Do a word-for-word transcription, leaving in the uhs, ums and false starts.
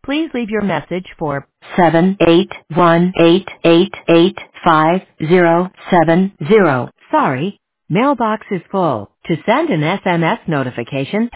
Please leave your message for seven eight one eight eight eight five zero seven zero. Sorry, mailbox is full. To send an S M S notification,